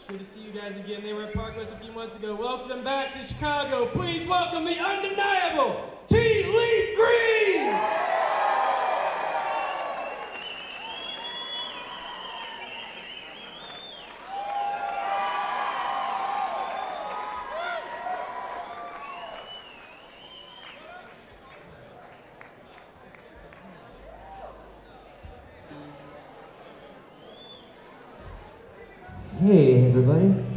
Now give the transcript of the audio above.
Good to see you guys again. They were at Park West a few months ago. Welcome back to Chicago. Please welcome the undeniable T-Leaf Green! Hey everybody.